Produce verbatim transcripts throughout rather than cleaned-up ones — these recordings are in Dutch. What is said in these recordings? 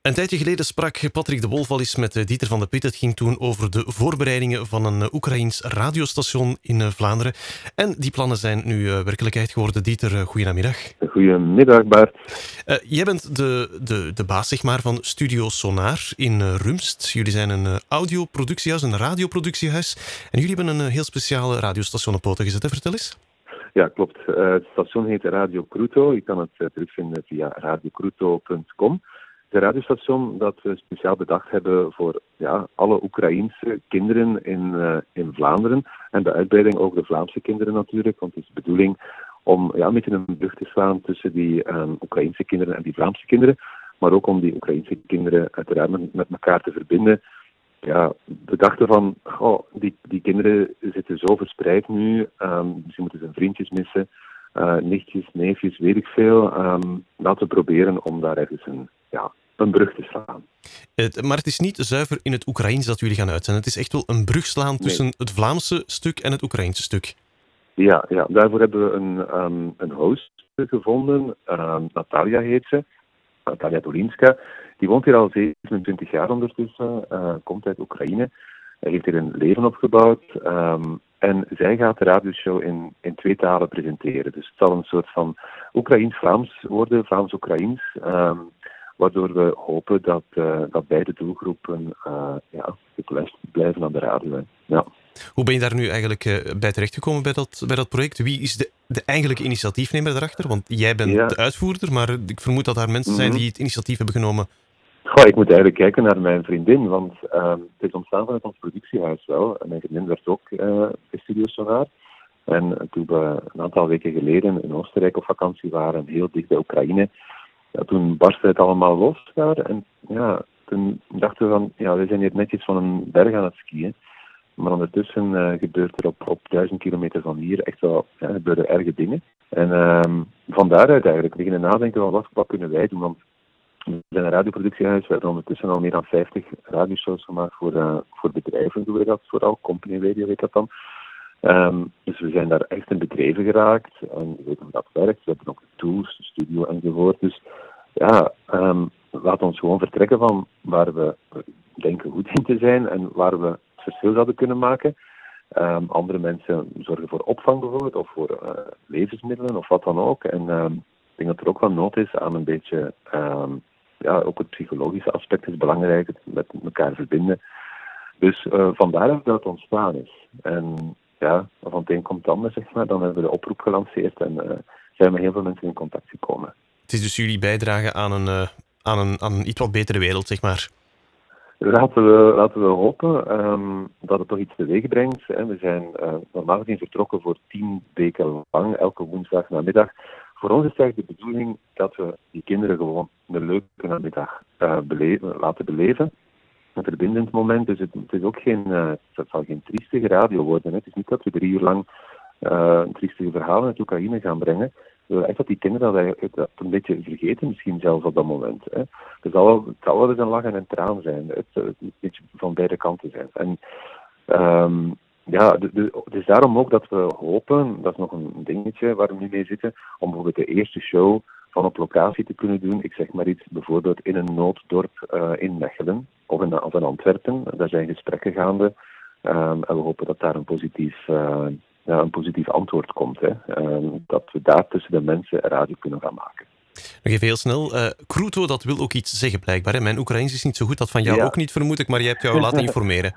Een tijdje geleden sprak Patrick de Wolf al eens met Dieter van der Pit. Het ging toen over de voorbereidingen van een Oekraïens radiostation in Vlaanderen. En die plannen zijn nu werkelijkheid geworden. Dieter, goedemiddag. Goedemiddag, Bart. Uh, jij bent de, de, de baas, zeg maar, van Studio Sonar in Rumst. Jullie zijn een audioproductiehuis, een radioproductiehuis. En jullie hebben een heel speciale radiostation op poten gezet. Vertel eens. Ja, klopt. Uh, het station heet Radio Kruto. Je kan het uh, terugvinden via radio kruto punt com. Het radiostation dat we speciaal bedacht hebben voor ja, alle Oekraïense kinderen in, uh, in Vlaanderen. En de uitbreiding ook de Vlaamse kinderen natuurlijk. Want het is de bedoeling om ja, een beetje een brug te slaan tussen die um, Oekraïense kinderen en die Vlaamse kinderen. Maar ook om die Oekraïense kinderen uiteraard met, met elkaar te verbinden. Ja, we dachten van, oh, die, die kinderen zitten zo verspreid nu. Um, ze moeten zijn vriendjes missen. Uh, nichtjes, neefjes, weet ik veel. Um, laten we proberen om daar ergens een, ja, een brug te slaan. Het, maar het is niet zuiver in het Oekraïens dat jullie gaan uitzenden. Het is echt wel een brug slaan tussen nee. het Vlaamse stuk en het Oekraïense stuk. Ja, ja, daarvoor hebben we een, um, een host gevonden. Um, Natalia heet ze. Natalia Dolinska. Die woont hier al zevenentwintig jaar ondertussen. Uh, komt uit Oekraïne. Hij heeft hier een leven opgebouwd. Um, en zij gaat de radioshow in, in twee talen presenteren. Dus het zal een soort van Oekraïens-Vlaams worden, Vlaams-Oekraïens. Um, waardoor we hopen dat, uh, dat beide doelgroepen uh, ja, geluisterd blijven aan de radio. Ja. Hoe ben je daar nu eigenlijk uh, bij terechtgekomen bij dat, bij dat project? Wie is de, de eigenlijke initiatiefnemer daarachter? Want jij bent ja. de uitvoerder, maar ik vermoed dat daar mensen zijn die het initiatief hebben genomen. Goh, ik moet eigenlijk kijken naar mijn vriendin, want uh, het is ontstaan vanuit ons productiehuis wel. En mijn vriendin werd ook uh, bij Studio Sonar. En toen we een aantal weken geleden in Oostenrijk op vakantie waren, heel dicht bij Oekraïne, ja, toen barstte het allemaal los daar. En ja, toen dachten we van, ja, we zijn hier netjes van een berg aan het skiën. Maar ondertussen uh, gebeurt er op, op duizend kilometer van hier echt wel ja, gebeuren erge dingen. En uh, van daaruit eigenlijk beginnen nadenken van wat, wat kunnen wij doen. Want we zijn een radioproductiehuis, we hebben ondertussen al meer dan vijftig radioshows gemaakt voor, uh, voor bedrijven, doen we dat vooral, company radio heet dat dan. Um, dus we zijn daar echt in bedrijven geraakt en we weten hoe dat werkt. We hebben ook tools, de studio enzovoort. Dus ja, um, laat ons gewoon vertrekken van waar we denken goed in te zijn en waar we het verschil zouden kunnen maken. Um, andere mensen zorgen voor opvang bijvoorbeeld, of voor uh, levensmiddelen of wat dan ook. En um, ik denk dat er ook wel nood is aan een beetje, um, ja, ook het psychologische aspect is belangrijk, het met elkaar verbinden. Dus uh, vandaar dat het ontstaan is. En ja, van het een komt het ander, zeg maar. Dan hebben we de oproep gelanceerd en uh, zijn met heel veel mensen in contact gekomen. Het is dus jullie bijdrage aan een, uh, aan een, aan een iets wat betere wereld, zeg maar. Laten we, laten we hopen um, dat het toch iets teweeg brengt. Hè. We zijn uh, normaal gezien vertrokken voor tien weken lang, elke woensdag namiddag. Voor ons is het eigenlijk de bedoeling dat we die kinderen gewoon een leuke namiddag uh, beleven, laten beleven. Een verbindend moment, dus het, het is ook geen, uh, het zal geen triestige radio worden. Hè. Het is niet dat we drie uur lang uh, triestige verhalen uit Oekraïne gaan brengen. We willen echt dat die kinderen dat, eigenlijk, dat een beetje vergeten, misschien zelfs op dat moment. Hè. Het, zal wel, het zal wel eens een lach en een traan zijn. Het, het moet een beetje van beide kanten zijn. En um, ja, de, de, het is daarom ook dat we hopen, dat is nog een dingetje waar we nu mee zitten, om bijvoorbeeld de eerste show van op locatie te kunnen doen. Ik zeg maar iets, bijvoorbeeld in een nooddorp uh, in Mechelen of in, of in Antwerpen. Daar zijn gesprekken gaande. Um, en we hopen dat daar een positief, uh, ja, een positief antwoord komt. Hè. Um, dat we daar tussen de mensen radio kunnen gaan maken. Nog even heel snel. Uh, Kruto, dat wil ook iets zeggen blijkbaar. Hè? Mijn Oekraïens is niet zo goed, dat van jou ja. ook niet vermoed ik, maar jij hebt jou laten informeren.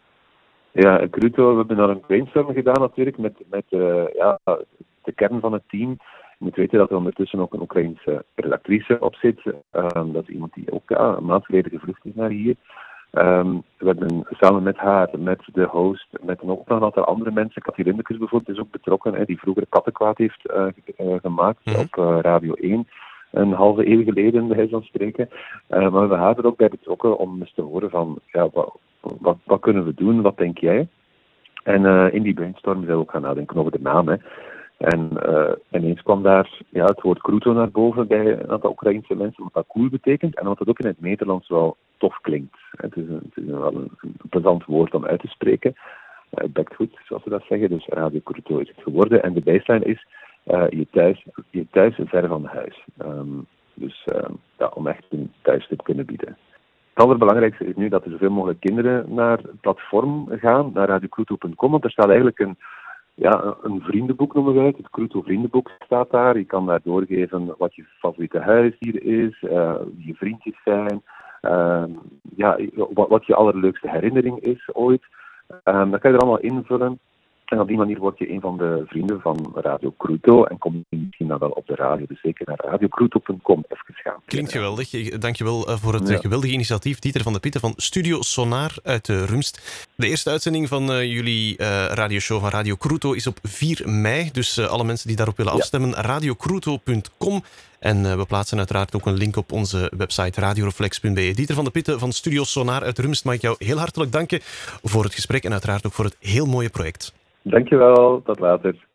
Ja, Kruto, we hebben daar een brainstorm gedaan natuurlijk met, met uh, ja, de kern van het team. Je moet weten dat er ondertussen ook een Oekraïense redactrice op zit. Um, dat is iemand die ook ja, een maand geleden gevlucht is naar hier. Um, we hebben samen met haar, met de host, met een ook nog een aantal andere mensen, Cathy Lindekes bijvoorbeeld is ook betrokken, hè, die vroeger Kattenkwaad heeft uh, uh, gemaakt mm-hmm. op uh, Radio één. Een halve eeuw geleden, bij wijze van spreken. Uh, maar we hebben haar er ook bij betrokken om eens te horen van, ja, wat, wat, wat kunnen we doen, wat denk jij? En uh, in die brainstorm zijn we ook gaan nadenken over de naam, hè. En uh, ineens kwam daar ja, het woord Kruto naar boven bij een aantal Oekraïense mensen, wat dat cool betekent en wat dat ook in het Nederlands wel tof klinkt. Het is, een, het is wel een, een plezant woord om uit te spreken. Uh, het bekt goed, zoals we dat zeggen. Dus Radio Kruto is het geworden. En de bijslijn is uh, je, thuis, je thuis ver van huis. Um, Dus uh, ja, om echt een thuisstuk te kunnen bieden. Het allerbelangrijkste is nu dat er zoveel mogelijk kinderen naar het platform gaan, naar radio kruto punt com, want er staat eigenlijk een, ja, een vriendenboek, noemen wij het. Het Kruto vriendenboek staat daar. Je kan daar doorgeven wat je favoriete huisdier is, uh, wie je vriendjes zijn, uh, ja, wat, wat je allerleukste herinnering is ooit. Um, dat kan je er allemaal invullen. En op die manier word je een van de vrienden van Radio Kruto en kom je misschien dan wel op de radio. Dus zeker naar radio kruto punt com even gaan. Klinkt geweldig. Dankjewel voor het ja. geweldige initiatief. Dieter van de Pitten van Studio Sonar uit uh, Rumst. De eerste uitzending van uh, jullie uh, radioshow van Radio Kruto is op vier mei. Dus uh, alle mensen die daarop willen afstemmen, ja. radio kruto punt com. En uh, we plaatsen uiteraard ook een link op onze website radioreflex punt b e. Dieter van de Pitten van Studio Sonar uit Rumst, mag ik jou heel hartelijk danken voor het gesprek en uiteraard ook voor het heel mooie project. Dankjewel, tot later.